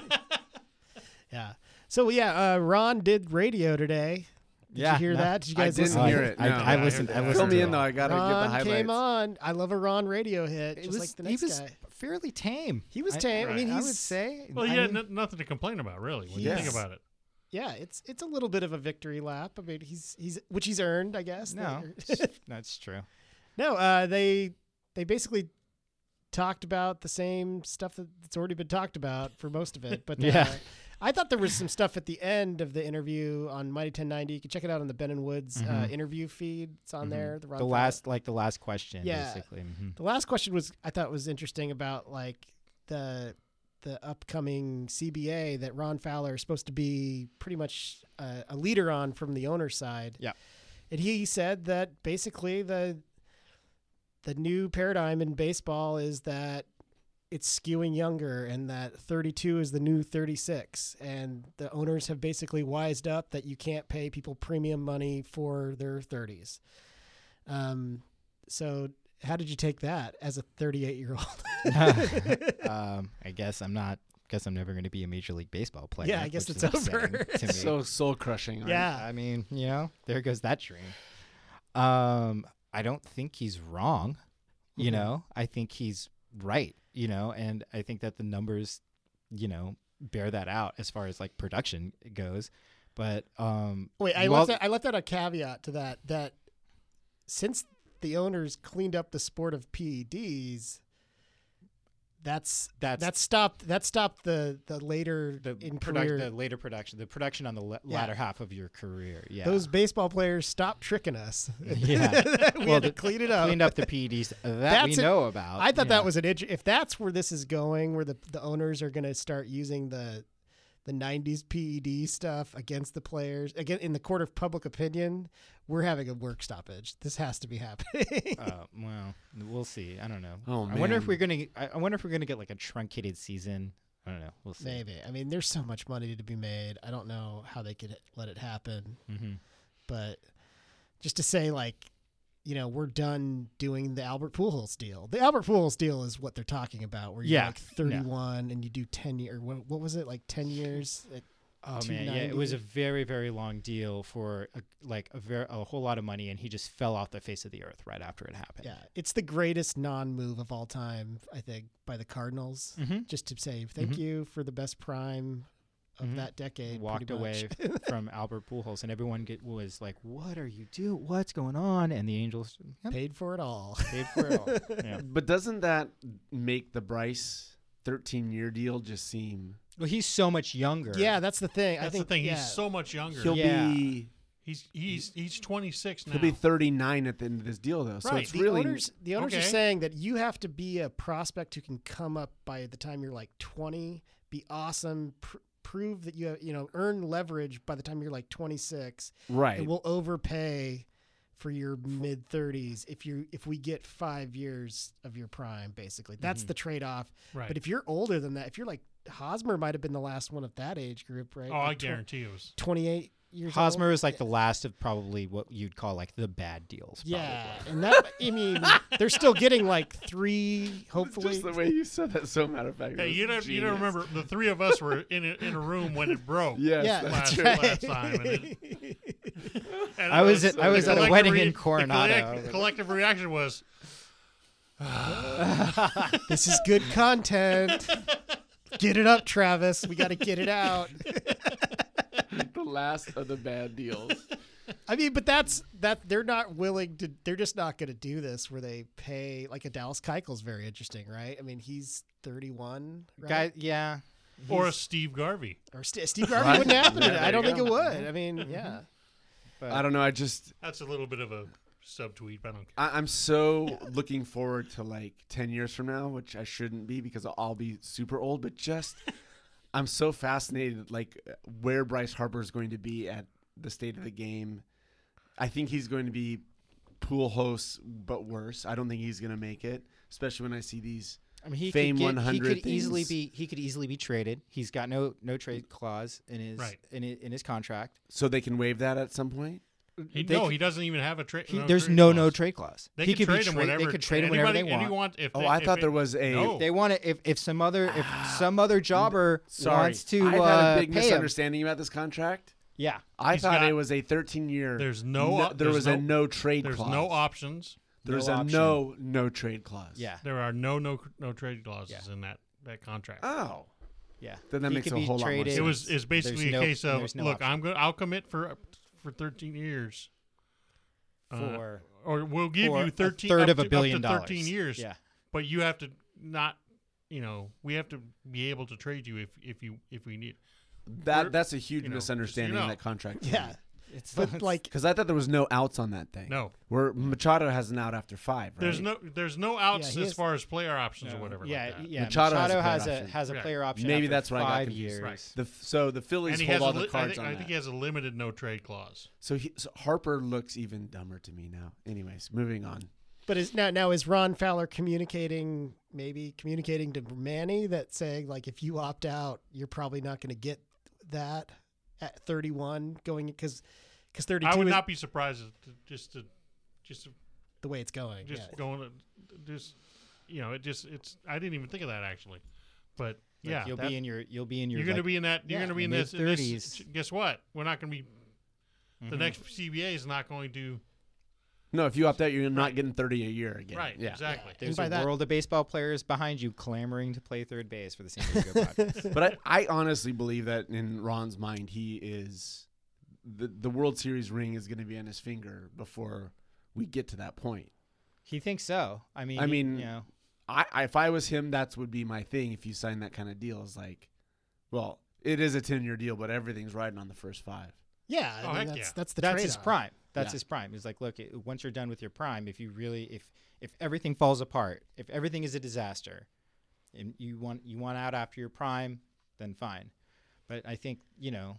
yeah. So yeah, uh, Ron did radio today. Did Yeah, you hear no, that? Did you I guys didn't listen? hear I, it, I, no. I, Yeah, I listened. heard I that. listened Fill me to in it. though. I gotta get the Ron highlights. came on. I love a Ron radio hit, It just was, like the he next was guy. fairly tame. He was I- tame. I, Right. mean, I he's would say. Well, I he had mean, n- nothing to complain about really when you Yes. think about it. yeah. It's it's a little bit of a victory lap. I mean, he's he's which he's earned, I guess. no, They- that's true. no. Uh, they they basically talked about the same stuff that's already been talked about for most of it. But uh, Yeah. I thought there was some stuff at the end of the interview on Mighty ten ninety. You can check it out on the Ben and Woods uh, Mhm. interview feed. It's on Mhm. there. The, Ron The Fowler- last, like the last question, Yeah. basically. Mhm. The last question was I thought was interesting about like the the upcoming C B A that Ron Fowler is supposed to be pretty much a, a leader on from the owner's side. Yeah. And he said that basically the the new paradigm in baseball is that it's skewing younger and that thirty-two is the new thirty-six, and the owners have basically wised up that you can't pay people premium money for their thirties. Um so how did you take that as a thirty-eight year old? um, I guess I'm not. Guess I'm never going to be a major league baseball player. Yeah, I guess which it's is upsetting over. to me. So soul crushing. Right? Yeah. I mean, you know, there goes that dream. Um, I don't think he's wrong. You Mhm. know, I think he's right. You know, and I think that the numbers, you know, bear that out as far as like production goes. But um, Wait, I you left all- that I left out a caveat to that that since the owners cleaned up the sport of P E Ds, that's That's- that stopped that stopped the the later The in product, career. the later production, the production on the le- Yeah. latter half of your career. Yeah. Those baseball players stopped tricking us. Yeah. we Well, had to the- clean it up. cleaned up the P E Ds that That's we a- know about. I thought yeah. that was an int- if that's where this is going, where the the owners are going to start using the the nineties P E D stuff against the players again in the court of public opinion, we're having a work stoppage. This has to be happening. Uh, well, we'll see. I don't know. Oh, I wonder if man. we're gonna. I I wonder if we're gonna get like a truncated season. I don't know. We'll see. Maybe. I mean, there's so much money to be made. I don't know how they could let it happen, Mm-hmm. but just to say like, you know, we're done doing the Albert Pujols deal. The Albert Pujols deal is what they're talking about, where you're Yeah. like thirty-one and you do ten year. What, what was it like? Ten years. At Oh man, yeah, it was a two ninety. very, very long deal for a, like a very a whole lot of money, and he just fell off the face of the earth right after it happened. Yeah, it's the greatest non-move of all time, I think, by the Cardinals. Mm-hmm. Just to say thank Mhm. you for the best prime of Mhm. that decade. Walked pretty much. away from Albert Pujols, and everyone get, was like, "What are you doing? What's going on?" And the Angels yep, Paid for it all. paid for it all. Yeah. But doesn't that make the Bryce thirteen-year deal just seem? Well, he's so much younger. Yeah, that's the thing. I That's think the thing. Yeah. He's so much younger. He'll Yeah. be he's he's he's twenty-six now. he'll be thirty-nine at the end of this deal, though. So Right. it's the really owners, the owners are Okay. saying that you have to be a prospect who can come up by the time you're like twenty, be awesome, pr- prove that you have, you know, earn leverage by the time you're like twenty-six, right. and we'll overpay for your mid thirties if you if we get five years of your prime. Basically, that's Mhm. the trade off. right. But if you're older than that, if you're like Hosmer, might have been the last one of that age group, right? oh, I Like tw- guarantee it was. twenty-eight years Hosmer old. was like the last of probably what you'd call like the bad deals. Yeah, probably. and that I mean, they're still getting like three, hopefully. Just the way you said that, so matter of fact. Hey, was you don't you don't genius. remember the three of us were in a, in a room when it broke. Yes, yeah, that's that's last- right. last time, and it- And I it was at- I the was at a collective wedding rea- in the Coronado. collect- collective reaction was, This is good content. Get it up, Travis. We got to get it out. the last of the bad deals. I mean, but that's that they're not willing to. They're just not going to do this where they pay like a Dallas Keuchel's very interesting, right? I mean, he's thirty-one, right? Guy, yeah. or a He's- Steve Garvey. or St- Steve Garvey Right. wouldn't happen. Yeah, I don't there think you it go. would. I mean, yeah. but- I don't know. I just That's a little bit of a subtweet, but I don't care. I, I'm so looking forward to like ten years from now, which I shouldn't be because I'll be super old. But just I'm so fascinated, like where Bryce Harper is going to be at the state of the game. I think he's going to be pool host, but worse. I don't think he's going to make it, especially when I see these. I mean, he Fame could get, one hundred He could easily things. be. He could easily be traded. He's got no no trade clause in his Right. in his, in his contract. So they can waive that at some point. He, They no, could- he doesn't even have a trade. He, there's no no trade clause. They he can could trade be him tra- whenever. They could trade him whenever they anybody- want. anyone- if Oh, they- I if thought it- there was a. No. They want to if, if some other if some other jobber Sorry, wants to I've uh, had a big pay him. misunderstanding about this contract. Yeah, I He's thought got- it was a thirteen-year. There's no. op- there there's was no, a no trade There's clause. no options. There's no a option. no no trade clause. yeah, There are no no no trade clauses Yeah. in that that contract. Oh, yeah. then that He makes could a be whole lot more traded. sense. it was is basically There's a no- case of there's no look, option. I'm good. I'll commit for for thirteen years, uh, For or we'll give for you a thirteen third up of a to, billion up to thirteen dollars. years. Yeah, But you have to not, you know, we have to be able to trade you if if you if we need. that. we're- That's a huge you know, misunderstanding just so in you know. that contract. Yeah, it's but it's- like because I thought there was no outs on that thing. No, Where Machado has an out after five. Right? there's no there's no outs Yeah, he as has- far as player options or no, whatever. Yeah, like that. yeah. Machado Machado, has a has player a option. has a Yeah. player option. Maybe after that's where I got five confused. years. Right. The so the Phillies And he hold has all a the li- I cards think, on I that. think he has a limited no trade clause. So, he, so Harper looks even dumber to me now. Anyways, moving on. But is now now is Ron Fowler communicating maybe communicating to Manny that saying like if you opt out you're probably not going to get that at thirty-one going because because thirty-two I would is not be surprised if to, just to just to, the way it's going. just yeah. going to just you know it just it's I didn't even think of that actually, but Like, yeah, you'll that- be in your you'll be in your you're going to like, be in that you're yeah, going to be in this, in mid-thirties. this. Guess what? We're not going to be. The mhm. next C B A is not going to. No, if you opt out, you're not Right. getting thirty a year again. Right. Yeah. Exactly. There's by a that- world of baseball players behind you clamoring to play third base for the San Diego Padres. But I, I honestly believe that in Ron's mind, he is the the World Series ring is going to be on his finger before we get to that point. He thinks so. I mean, I he- mean, you know, I, I if I was him, that would be my thing. If you sign that kind of deal, is like, well, it is a ten-year deal, but everything's riding on the first five. Yeah, Oh, I mean, heck that's yeah. that's the That's his trade-off. prime. That's Yeah. his prime. It's like, look, it, once you're done with your prime, if you really, if if everything falls apart, if everything is a disaster, and you want you want out after your prime, then fine. But I think you know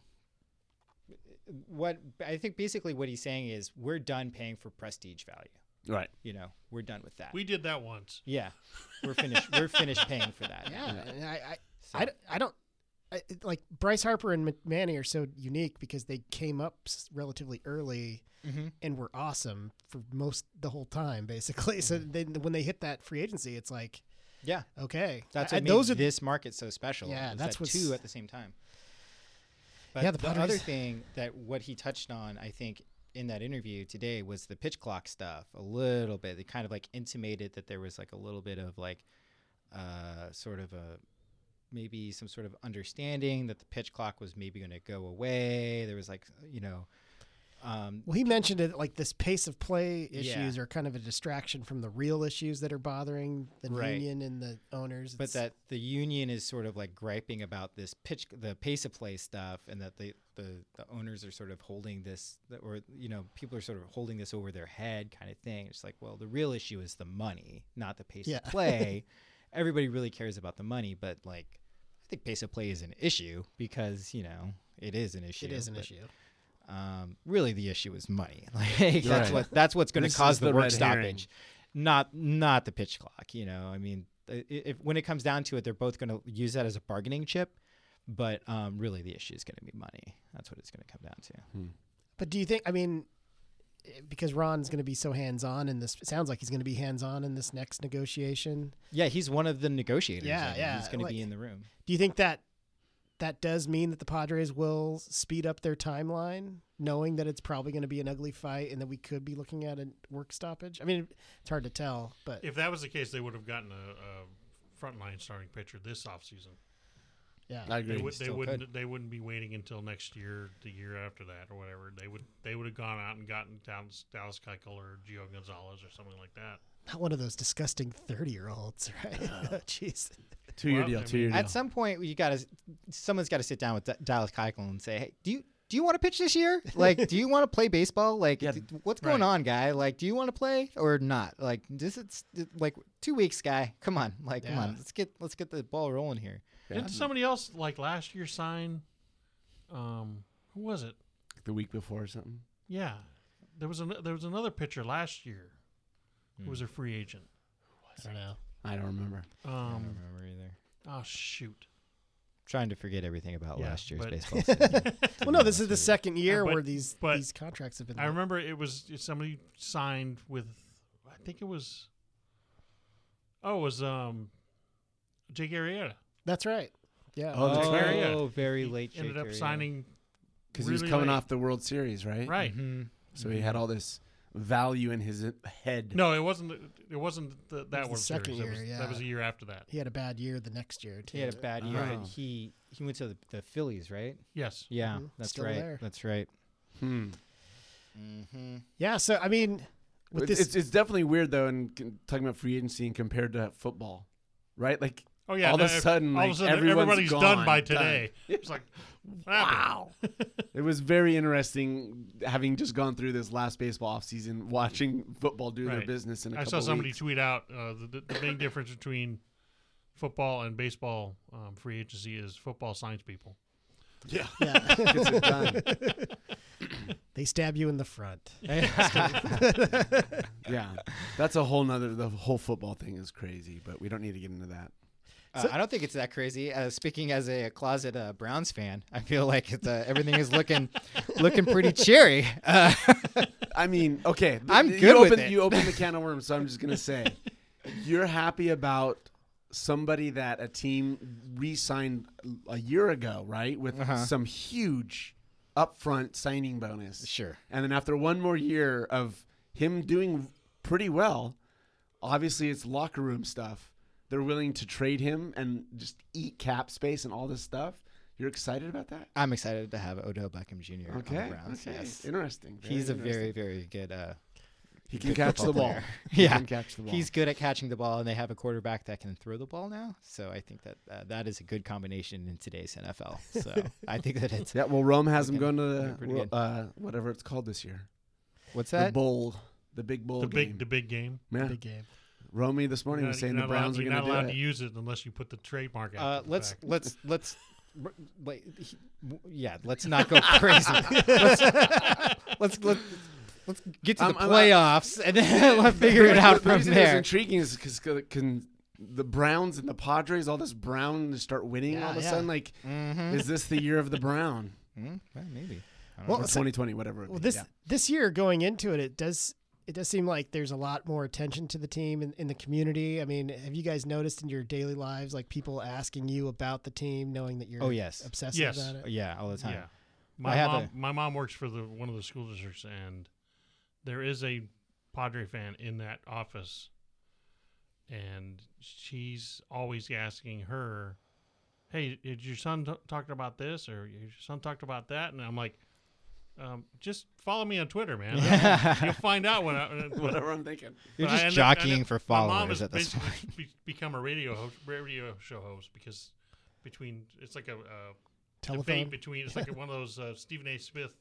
what I think basically what he's saying is we're done paying for prestige value. Right. You know, we're done with that. We did that once. yeah, we're finished. We're finished paying for that. Yeah, and I, I, So- I, d- I don't I, it- like Bryce Harper and Manny are so unique because they came up s- relatively early Mhm. and were awesome for most the whole time, basically. So Mm-hmm. then when they hit that free agency, it's like, Yeah, okay, that's I- what made those are this market so special. Yeah, is that's that what's- two at the same time. But Yeah, the the, other Padres- thing that what he touched on, I think, in that interview today was the pitch clock stuff. A little bit, they kind of like intimated that there was like a little bit of like, uh, sort of a maybe some sort of understanding that the pitch clock was maybe going to go away. There was like, you know. Um, Well, he mentioned it like this pace of play issues Yeah. are kind of a distraction from the real issues that are bothering the Right. union and the owners. But It's- that the union is sort of like griping about this pitch, the pace of play stuff, and that the, the, the owners are sort of holding this, or, you know, people are sort of holding this over their head kind of thing. It's like, well, the real issue is the money, not the pace Yeah. of play. Everybody really cares about the money, but like, I think pace of play is an issue because, you know, it is an issue. it is an but, issue. Um, really, the issue is money. Like that's Right. what that's what's going to This cause is the, the work red herring. stoppage, not not the pitch clock. You know, I mean, i- if when it comes down to it, they're both going to use that as a bargaining chip, but um, really, the issue is going to be money. That's what it's going to come down to. But do you think? I mean, eh, because Ron's going to be so hands-on in this, it sounds like he's going to be hands-on in this next negotiation. Yeah, he's one of the negotiators. Yeah, I mean. yeah, He's going like- to be in the room. Do you think that that does mean that the Padres will speed up their timeline, knowing that it's probably going to be an ugly fight and that we could be looking at a work stoppage? I mean, it's hard to tell, but If that was the case, they would have gotten a, a frontline starting pitcher this offseason. yeah. I They, agree. would, they Still wouldn't. could. They wouldn't be waiting until next year, the year after that, or whatever. They would. They would have gone out and gotten Dallas, Dallas Keuchel or Gio Gonzalez or something like that. Not one of those disgusting thirty-year-olds, right? Jeez. Two year Well, deal. I Two year mean- deal. At some point, you got to someone's got to sit down with D- Dallas Keuchel and say, "Hey, do you do you want to pitch this year? Like, do you want to play baseball? Like, Yeah. th- what's going Right. on, guy? Like, do you want to play or not? Like, this is like two weeks, guy. Come on, like, come Yeah. on, let's get let's get the ball rolling here." Didn't somebody else like last year sign? Um, who was it? the week before or something. Yeah, there was an, there was another pitcher last year who Hmm. was a free agent. I don't know. I don't remember. I don't Um, remember either. oh shoot. Trying to forget everything about Yeah, last year's but- baseball season. Well, no, this is the second year but- where these but these contracts have been. I remember it was it's somebody signed with, I think it was. Oh, it was um, Jake Arrieta. That's right. Yeah. Oh, that's oh, right. Yeah. very He late. ended Jake up Arrieta. signing Because he was really coming late. off the World Series, right? Right. Mhm. So he had all this value in his head. No, it wasn't. It wasn't the, that was the World second Series. That year, was, yeah. that was a year after that. He had a bad year the next year too. He had a bad year, Oh. but he he went to the, the Phillies, right? Yes. Yeah, Mhm. that's Still right. there. That's right. Hmm. Mm-hmm. Yeah. So I mean, with It's, this, it's it's definitely weird though, and c- talking about free agency and compared to football, right? Like Oh yeah. all no, of a sudden, all like, of a sudden, everyone's everybody's gone, done by done. today. It's like, what happened? wow. It was very interesting having just gone through this last baseball offseason, watching football do their Right. business in a I couple saw somebody weeks. tweet out uh, the, the main difference between football and baseball um, free agency is football signs people. Yeah, yeah, gets it done. they stab you in the front. Yeah, that's a whole nother. The whole football thing is crazy, but we don't need to get into that. Uh, I don't think it's that crazy. Uh, speaking as a closet uh, Browns fan, I feel like it's, uh, everything is looking looking pretty cheery. Uh, I mean, okay, th- I'm you good with open, it. You open the can of worms, so I'm just gonna say, you're happy about somebody that a team re-signed a year ago, right, with Uh-huh. some huge upfront signing bonus. sure. And then after one more year of him doing pretty well, obviously it's locker room stuff. They're willing to trade him and just eat cap space and all this stuff. You're excited about that? I'm excited to have Odell Beckham Junior on the Okay. Browns. Okay. Yes. Interesting. Very He's a interesting. very, very good uh, He can good catch the football ball. player. He yeah, can catch the ball. he's good at catching the ball, and they have a quarterback that can throw the ball now. So I think that uh, that is a good combination in today's N F L. So I think that it's Yeah, well, Rome has him Looking- going looking to pretty the, good. uh, whatever it's called this year. what's The that? bowl. The big bowl The game. big, the big game. yeah. Big game. Romy this morning You're was not- saying you're the not allowed- Browns are you're going not to allowed do to it. use it unless you put the trademark out. Uh, let's fact. let's let's r- wait, he- w- yeah, let's not go crazy. let's, let's let's let's get to I'm- the I'm- playoffs and then let's figure it out The from reason it's there. intriguing is because can the Browns and the Padres, all this Brown, start winning Yeah, all of a yeah. sudden? Like, Mm-hmm. is this the year of the Brown? Mm, well, maybe. I don't Well, know. Or so- twenty twenty, whatever. it Well, be. this Yeah. this year going into it, it does it does seem like there's a lot more attention to the team in, in the community. I mean, have you guys noticed in your daily lives, like people asking you about the team, knowing that you're Oh, yes. obsessive Yes. about it? yeah, all the time. Yeah, my I have mom. a- My mom works for the one of the school districts, and there is a Padre fan in that office, and she's always asking her, "Hey, did your son t- talked about this, or your son talked about that?" And I'm like, um, "Just follow me on Twitter, man. You'll find out when I." Whatever I'm thinking. You're But I just end up- I end jockeying up- for My mom followers has at this basically point. be- become a radio host, radio show host because between it's like a, a Telephone, debate between it's like one of those uh, Stephen A. Smith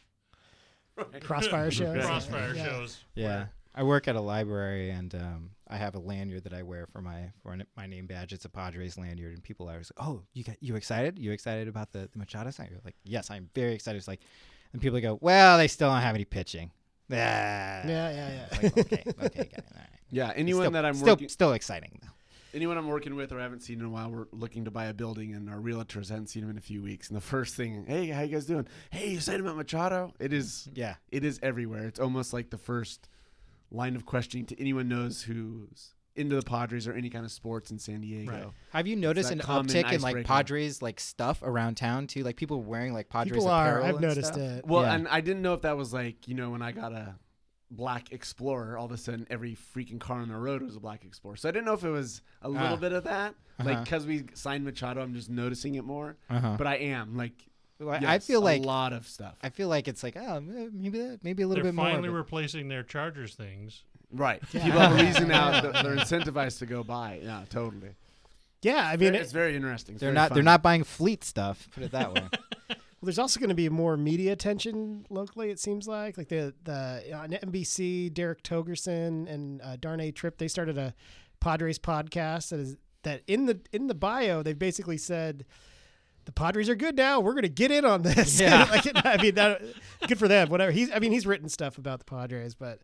crossfire shows. crossfire Yeah. shows. Yeah. where- I work at a library, and um, I have a lanyard that I wear for my for n- my name badge. It's a Padres lanyard, and people are always like, "Oh, you got you excited? You excited about the, the Machado sign?" You're like, "Yes, I'm very excited." It's like, and people go, "Well, they still don't have any pitching." Ah. Yeah, yeah, yeah. Like, okay, okay, got it. All right. Yeah, It's anyone still, that I'm still working, still exciting though. anyone I'm working with or haven't seen in a while, we're looking to buy a building, and our realtors hadn't seen him in a few weeks. And the first thing, "Hey, how you guys doing? Hey, you excited about Machado?" It is, Yeah, it is everywhere. It's almost like the first line of questioning to anyone knows who's into the Padres or any kind of sports in San Diego. Right. have you noticed that an common uptick in like icebreaker. Padres like stuff around town too? Like people wearing like Padres People are. apparel I've and noticed stuff? it. Well, Yeah. and I didn't know if that was like, you know, when I got a black Explorer, all of a sudden every freaking car on the road was a black Explorer. So I didn't know if it was a little Ah. bit of that. Like, Uh-huh. because we signed Machado, I'm just noticing it more. Uh-huh. But I am. Like, Well, I yes, feel like a lot of stuff. I feel like it's like oh maybe that- maybe a little They're bit more. finally but- replacing their Chargers things. Right. Yeah. People have a reason now that they're incentivized to go buy. Yeah, totally. Yeah, I mean, it's it, very interesting. It's They're very not. fun. They're not buying fleet stuff. Put it that way. well, there's also going to be more media attention locally. It seems like, like the the on N B C, Derek Togerson and uh, Darnay Tripp, they started a Padres podcast that is that in the in the bio they've basically said the Padres are good now. We're going to get in on this. Yeah. like, I mean, that, good for them. Whatever. He's. I mean, he's written stuff about the Padres, but.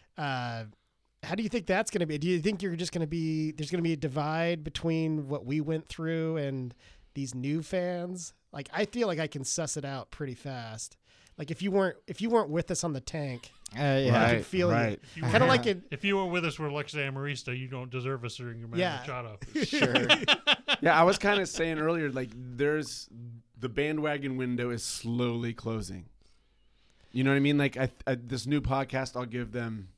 Uh, how do you think that's going to be? Do you think you're just going to be there's going to be a divide between what we went through and these new fans? Like, I feel like I can suss it out pretty fast. Like, if you weren't if you weren't with us on the tank, Uh, yeah. I Right, can feel right. If you you. Kind of were- like it. If you were with us for Lex Amarista, you don't deserve us during your Yeah. Machado. Sure. Yeah, I was kind of saying earlier, like, there's the bandwagon window is slowly closing. You know what I mean? Like, I, I this new podcast, I'll give them.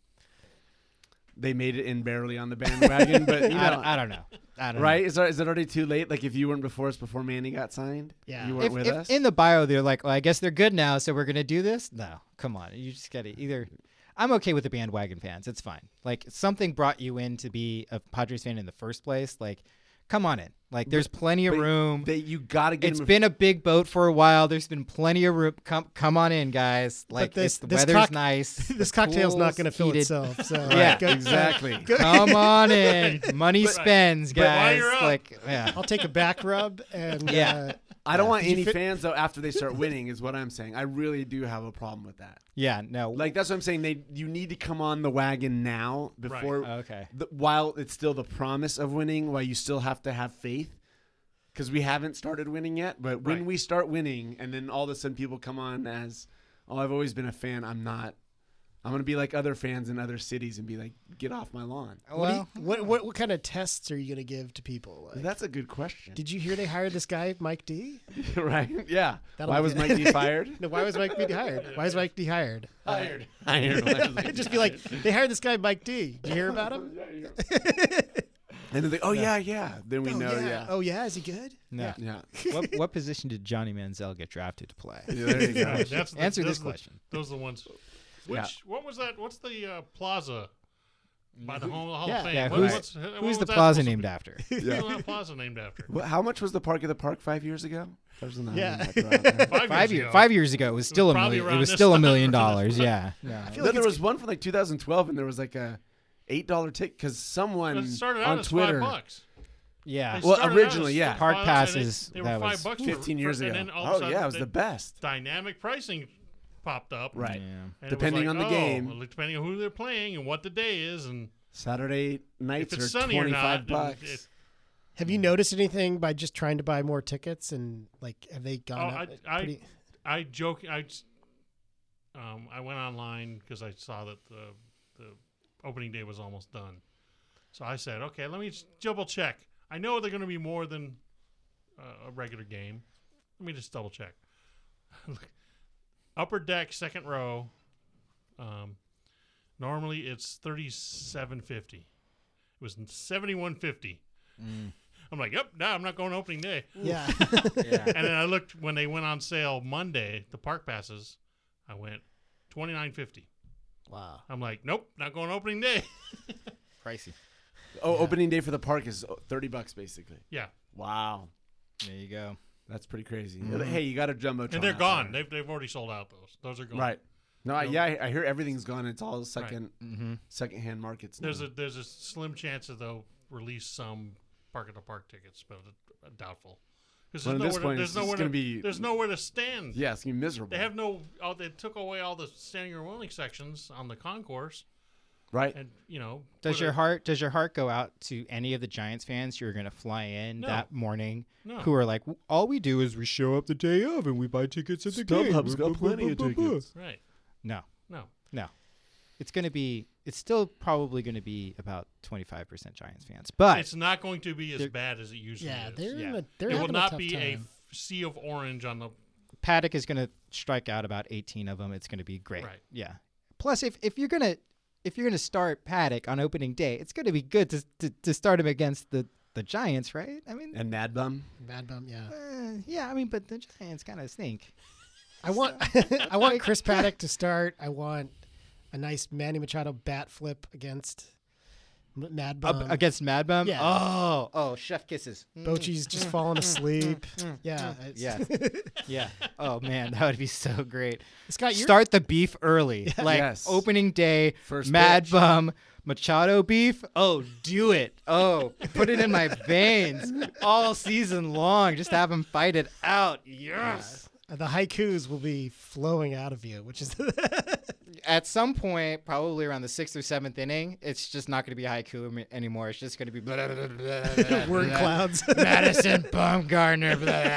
They made it in barely on the bandwagon, but you know, I, don't, I don't know. I don't right? know. Is there, is it already too late? Like, if you weren't before us, before Manny got signed, Yeah. you weren't If, with if us. in the bio they're like, well, I guess they're good now, so we're gonna do this. No, come on. You just gotta either. I'm okay with the bandwagon fans. It's fine. Like something brought you in to be a Padres fan in the first place. Like, come on in. Like, there's plenty of But room. They, you got to get It's them. been a big boat for a while. There's been plenty of room. Come, come on in, guys. Like, this- it's, the this weather's cock- nice. This the cocktail's not pool's going to fill heated. itself. So Yeah, go- exactly. go- Come on in. Money spends, but while guys. you're up- Like, yeah. I'll take a back rub and Yeah. uh, I don't want Did you any fit- fans though after they start winning. Is what I'm saying. I really do have a problem with that. Yeah, no. Like that's what I'm saying. They you need to come on the wagon now before okay. the, while it's still the promise of winning, while you still have to have faith, because we haven't started winning yet. But when Right. we start winning, and then all of a sudden people come on as, oh, I've always been a fan. I'm not. I'm gonna be like other fans in other cities and be like, get off my lawn. what, do you- Well, what, what what kind of tests are you going to give to people? Like, That's a good question. did you hear they hired this guy Mike D? right? Yeah. That'll Why be was good. Mike D fired? No, why was Mike D hired? Why was Mike D hired? Hired. Hired. Why was Mike Just D be like, hired? they hired this guy Mike D. Did you hear about him? And then they, oh yeah, yeah. Then we oh, know, yeah. yeah. Oh yeah, is he good? No. Yeah. what what position did Johnny Manziel get drafted to play? Yeah, there you go. Yeah, that's the- Answer those this are the- question. Those are the ones. Which Yeah. what was that? What's the uh, plaza by the Hall, Hall Yeah. of Fame? Yeah, What- who's- what's, what Who's was the that plaza supposed to named be? after? Who's that plaza named after? Wh- How much was the Park of the Park five years ago? There's an Yeah. island back around there. Five, Five years years. ago. Five years ago, it was still a probably million. It around was this still a time. million dollars. Yeah. Yeah. I feel No, like there it's was one from like two thousand twelve, and there was like a eight dollar ticket because someone It started out on as Twitter. five bucks. Yeah. They Well, started out originally, as yeah. Park five bucks, and passes, They, they were that five was bucks fifteen for, years for, ago. And then all of a Oh sudden, yeah, it was the the best. dynamic pricing popped up. Right. Yeah. and it was Depending like, on the oh, game. well, depending on who they're playing and what the day is, and Saturday nights if it's are sunny or twenty five not. bucks. and it- Have you noticed anything by just trying to buy more tickets and like have they Oh, gone I, up? I, pretty- I joke. I, s- um, I went online because I saw that the the opening day was almost done. So I said, okay, let me just double check. I know they're going to be more than uh, a regular game. Let me just double check. Upper deck, second row. Um, normally it's thirty-seven fifty. It was seventy-one fifty. Mm. I'm like, yep, no, I'm not going opening day. yeah. Yeah. And then I looked when they went on sale Monday, the park passes. I went twenty-nine fifty. Wow. I'm like, nope, not going opening day. Pricey. Oh, opening day for the park is thirty bucks basically. Yeah, Wow, There you go. that's pretty crazy. Mhm. Hey, you got a jumbotron, and they're out gone. there. They've they've already sold out those. Those are gone. Right. No, I, Nope. yeah, I, I hear everything's gone. It's all second Mm-hmm. second hand markets. There's now. a there's a slim chance that they'll release some park at the park tickets, but uh, doubtful. Because Well, there's at this nowhere, point, to, it's there's nowhere just to gonna be- there's nowhere to stand. yeah, it's gonna be miserable. They have no. Oh, they took away all the standing room only sections on the concourse, right. and you know. Does put your a- heart does your heart go out to any of the Giants fans who are going to fly in No. that morning No. who are like, all we do is we show up the day of and we buy tickets at the game. StubHub's got plenty of tickets. Right. No, No. no. It's going to be, it's still probably going to be about twenty-five percent Giants fans. But It's not going to be as They're- bad as it usually Yeah, is. they're Yeah. in a, they're it will having not a tough be a time. f- sea of orange on the Paddock is going to strike out about eighteen of them. It's going to be great. Right. Yeah. Plus, if, if you're going to, if you're going to start Paddock on opening day, it's going to be good to, to, to start him against the, the Giants, right? I mean, And Mad Bum. Bad bum, yeah. uh, yeah, I mean, but the Giants kind of stink. I want I want Chris Paddock to start. I want a nice Manny Machado bat flip against M- Mad Up Bum. against Mad Bum? yeah. Oh, oh, chef kisses. Bochy's just falling asleep. Yeah. it's- Yeah. Yeah. Oh man, that would be so great. Scott, you're Start the beef early. Like Yes. opening day, First Mad pitch. Bum, Machado beef. Oh, do it. Oh, put it in my veins all season long. Just have him fight it out. Yes. the haikus will be flowing out of you, which is At some point, probably around the sixth or seventh inning, it's just not going to be haiku am- anymore. It's just going to be blah, blah, blah, blah, blah, word blah. clouds. Madison Bumgarner.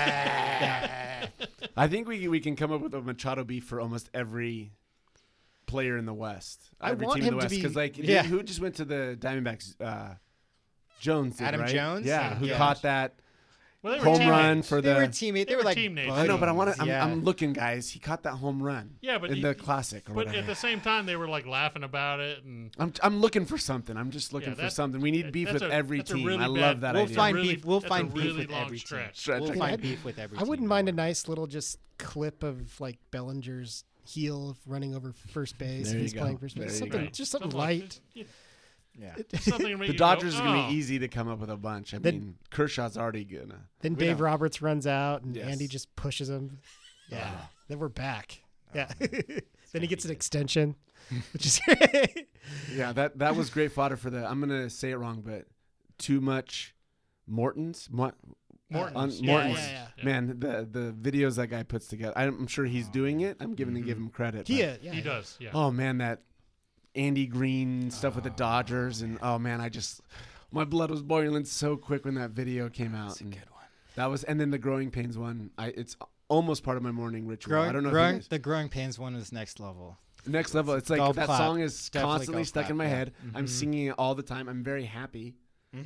Blah. I think we we can come up with a Machado beef for almost every player in the West. I Every want team in him the to West, be- because like Yeah. who just went to the Diamondbacks? Uh, Jones, did, Adam right? Jones? Yeah, Yeah. who Yeah. caught that well, they were home teammates. run for They the. were teammates. They, They were were like teammates. I know, but I want to. I'm, Yeah. I'm looking, guys. He caught that home run. Yeah, but in you- the classic or But whatever. at the same time, they were like laughing about it, and I'm I'm looking for something. I'm just looking Yeah, for that's- something. We need beef that's with a- every that's a team. really I bad- love that We'll idea. find Really- beef. We'll that's a find beef really with long every stretch. team. We'll Stretch. find I'd- beef with every I team. wouldn't don't mind a worry. nice little just clip of like Bellinger's heel running over first base. There if you he's go. playing first There base. you Something, go. just something Something like- light. yeah, Yeah. something to make The you Dodgers go, are gonna "Oh." be easy to come up with a bunch. I Then- mean, Kershaw's already gonna. Then We Dave know. Roberts runs out and Yes. Andy just pushes him. Yeah. Ah. Then we're back. Yeah. Oh, then he gets an extension, which is Yeah, that that was great fodder for the. I'm gonna say it wrong, but too much Morton's. Mo- Morton's. on- yeah, Morton's. yeah, yeah. Yeah. Man, the the videos that guy puts together. I'm sure he's doing it. I'm giving to give him credit. he, but- uh, yeah, He does. Yeah. Oh man, that Andy Green stuff with the Dodgers, and oh man, I just my blood was boiling so quick when that video came out. That's a and good one. That was, and then the growing pains one. I it's almost part of my morning ritual. Growing, I don't know. growing, if you the growing pains one is next level. guys, next level. It's like Golf that clap. song is Definitely constantly golf stuck clap, in my yeah. head. I'm Mhm. singing it all the time. I'm very happy. Mm-hmm.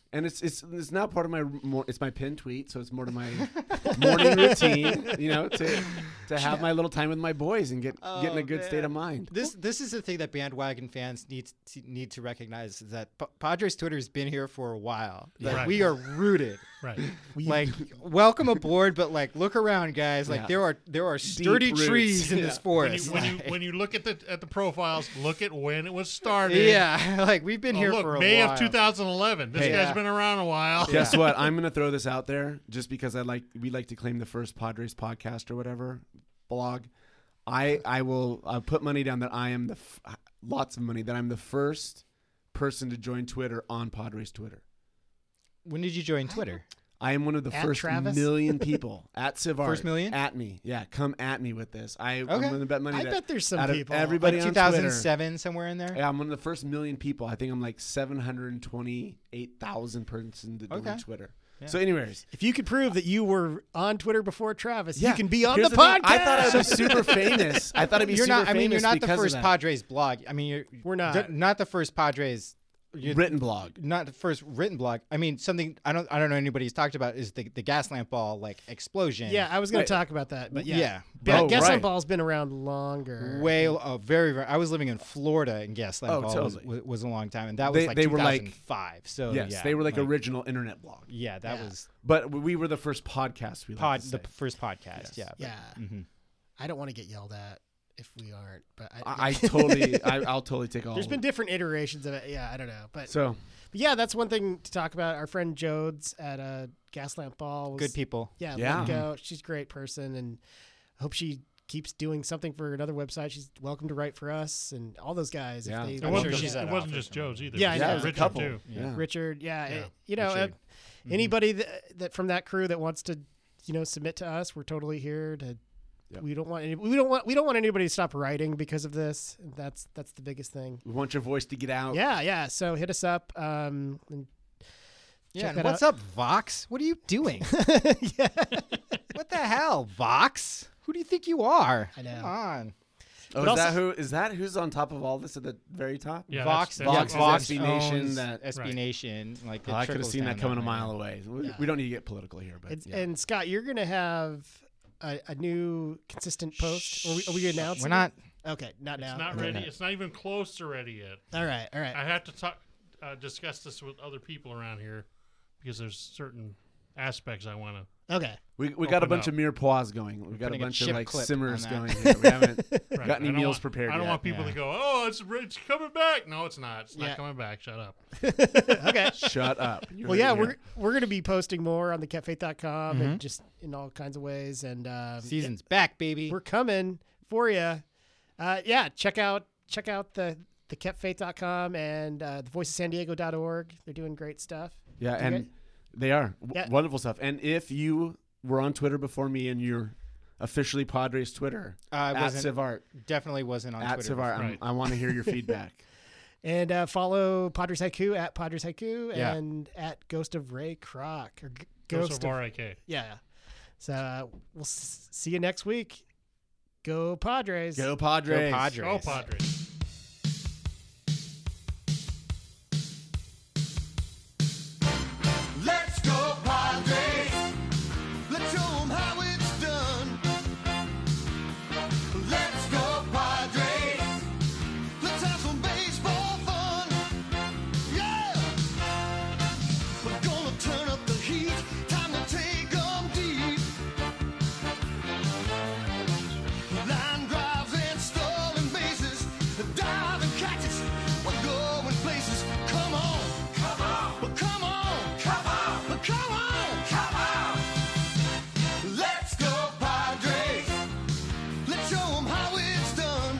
And it's it's it's now part of my more, it's my pinned tweet, so it's more to my morning routine, you know, to to have my little time with my boys and get Oh, get in a good man. state of mind. This this is the thing that bandwagon fans need to, need to recognize is that P- Padres Twitter has been here for a while. Like, Right. we are rooted. Right. Like, welcome aboard, but like, look around, guys. Like, Yeah. there are there are sturdy roots. trees in Yeah. this When you, forest. when you Like- when you look at the at the profiles, look at when it was started. yeah, like we've been Oh, here look, for a May while. of two thousand eleven. This Hey. guy's Yeah. been around a while. Guess what? I'm gonna throw this out there just because I like we like to claim the first Padres podcast or whatever blog. I I will I'll put money down that I am the f- lots of money that I'm the first person to join Twitter on Padres Twitter. When did you join Twitter? I am one of the At first Travis? million people at Civar. First million? At me. Yeah, come at me with this. I, Okay. I'm going to bet money I that bet there's some out of people. everybody Like on two thousand Twitter. seven, somewhere in there. Yeah, I'm one of the first million people. I think I'm like seven hundred twenty-eight thousand person to Okay. join Twitter. Yeah. So anyways. If you could prove that you were on Twitter before Travis, Yeah. you can be on Here's the, thing. podcast. I thought I was super famous. I thought I'd be You're super not. I mean, you're famous not the because of first that. Padres blog. I mean, you're We're not. d- not the first Padres. You're written blog. not the first written blog. I mean, something I don't. I don't know anybody's talked about is the the gas lamp ball like explosion. Yeah, I was going Wait. to talk about that, but yeah, Yeah. Ba- Oh, Gaslamp right. Ball's been around longer. Way, uh, very, very. I was living in Florida, and Gaslamp Oh, Ball totally. was, was, was a long time, and that was They- like they were like- two thousand five. So yes, yeah, they were like, original internet blog. Yeah, that Yeah. was But we were the first podcast. We like pod to the say. p- first podcast. Yes. Yeah, but- Yeah, mhm. I don't want to get yelled at if we aren't, but I, I, I totally, I, I'll totally take all. There's of been it. different iterations of it. Yeah, I don't know, but, So but yeah, that's one thing to talk about. Our friend Jodes at uh, Gaslamp Ball was Good people. Yeah, Yeah. let go. She's a great person, and I hope she keeps doing something for another website. She's welcome to write for us and all those guys. Yeah. If they, It I'm wasn't sure just she's it at wasn't office just Joe's either. Yeah, I It know. was There's a Richard couple. too. Yeah. Richard, yeah, Yeah, it- you know, uh, Richard. anybody that, that from that crew that wants to, you know, submit to us, we're totally here to. Yep. We don't want any, we don't want we don't want anybody to stop writing because of this. That's that's the biggest thing. we want your voice to get out. Yeah, yeah. So hit us up. Um, and Yeah, Check and that what's up, Vox? What are you doing? yeah. What the hell, Vox? Who do you think you are? I know. Come on. Oh, But is that also- who? Is that who's on top of all this at the very top? Yeah, Vox, that's- yeah, that's- Vox S B Nation, owns that- S B Right. Nation. Like Oh, it I could have trickles seen down that coming a way. mile away. We, Yeah. we don't need to get political here, but It's, yeah. And Scott, you're gonna have a, a new consistent post. Are we, are we announcing? We're not. it? Okay, not now. It's not Okay. ready. It's not even close to ready yet. All right, all right. I have to talk, uh, discuss this with other people around here because there's certain aspects I want to. Okay. we we got a open bunch up. of mirepoix going. We got a putting a bunch of chip like clip simmers on going that. here. We haven't Right. got any I don't meals want- prepared I don't yet. want people Yeah. to go, oh, it's it's coming back. No, it's not. It's Yeah. not coming back. Shut up. Okay. Shut up. You Well, heard yeah, it we're here. we're gonna be posting more on the kept faith dot com Mhm. and just in all kinds of ways. And um, Season's back, baby. yeah, we're coming for you. Uh, yeah, check out check out the the kept faith dot com and uh, the voice of san diego dot org. They're doing great stuff. Yeah, You and guys- they are W- Yeah. wonderful stuff. And if you were on Twitter before me and you're officially Padres Twitter Uh, I at wasn't. Civart, Definitely wasn't on at Twitter. Civart, I'm- Right. I want to hear your feedback. And uh, follow Padres Haiku at Padres Haiku Yeah. and at Ghost of Ray Kroc or G- Ghost Ghost of of R I K. yeah. So uh, we'll s- see you next week. Go Padres. Go Padres. Go Padres. Go Padres. Let's go Padres. Let's show 'em how it's done. Let's go Padres. Let's have some baseball fun. Yeah. We're gonna turn up the heat. Time to take 'em deep. Line drives and stolen bases. Diving catches. We're going places. Come on. Come on. Well, come on. Come on. Well, come on. Come on. Let's go Padres. Let's show 'em how it's done.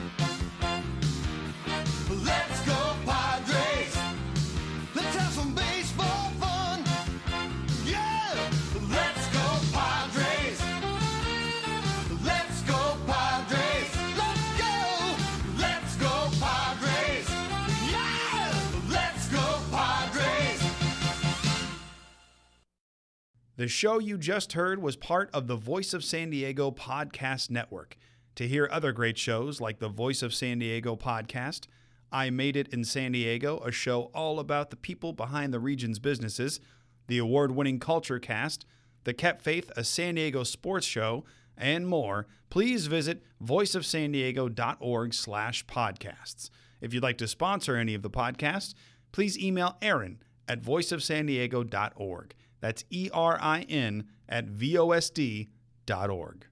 Let's go Padres. Let's have some baseball fun. Yeah. Let's go Padres. Let's go Padres. Let's go. Let's go Padres. Yeah. Let's go Padres. The show you just heard was part of the Voice of San Diego podcast network. To hear other great shows like the Voice of San Diego podcast, I Made It in San Diego, a show all about the people behind the region's businesses, the award-winning Culture Cast, the Kept Faith, a San Diego sports show, and more, please visit voiceofsandiego.org slash podcasts. If you'd like to sponsor any of the podcasts, please email Aaron at voiceofsandiego dot org. That's E R I N at V O S D dot org.